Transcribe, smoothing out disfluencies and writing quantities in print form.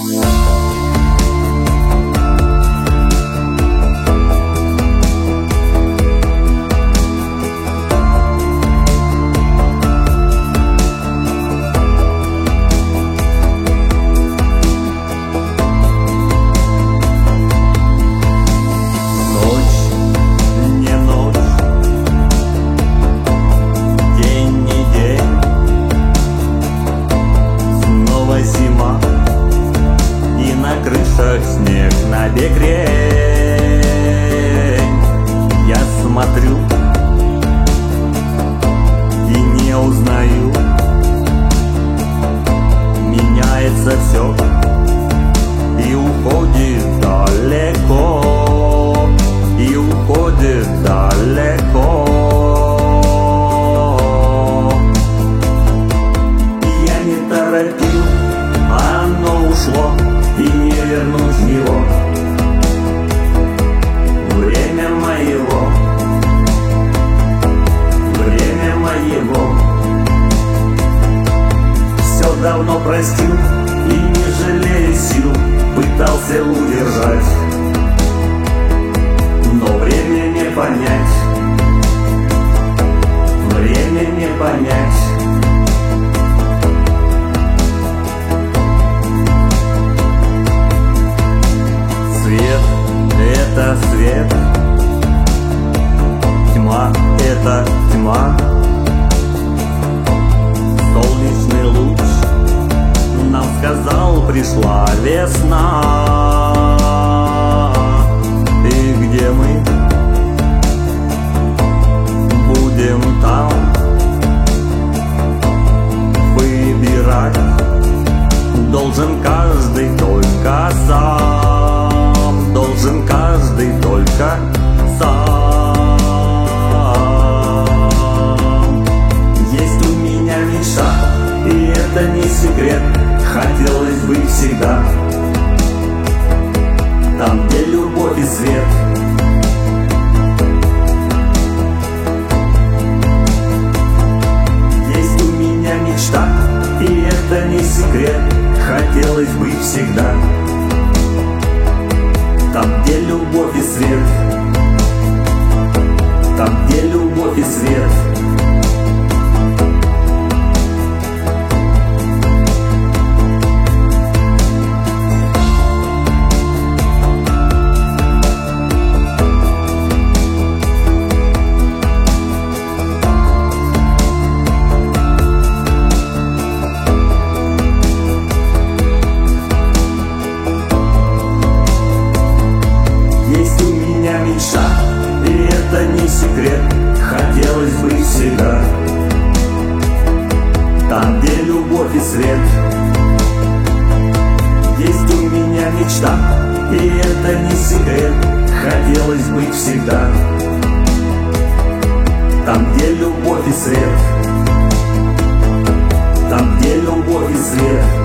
Зима, и на крышах снег набегрень. Я смотрю и не узнаю. Меняется все и уходит далеко, и уходит далеко. Я не торопил, оно ушло, и не вернуть его. Время моего, время моего. Все давно простил и не жалея сил пытался удержать, но время не понять, время не понять. Свет — это свет, тьма — это тьма. Солнечный луч нам сказал: пришла весна. И где мы будем там выбирать должен каждый только сам. Должен каждый только сам. Есть у меня мечта, и это не секрет. Хотелось бы всегда там, где любовь и свет. Есть у меня мечта, и это не секрет. Хотелось бы всегда там, где любовь и свет. Там, где любовь и свет. Есть у меня мечта, и это не секрет. Хотелось бы всегда там, где любовь и свет. Есть у меня мечта, и это не секрет. Хотелось бы всегда там, где любовь и свет. Там, где любовь и свет.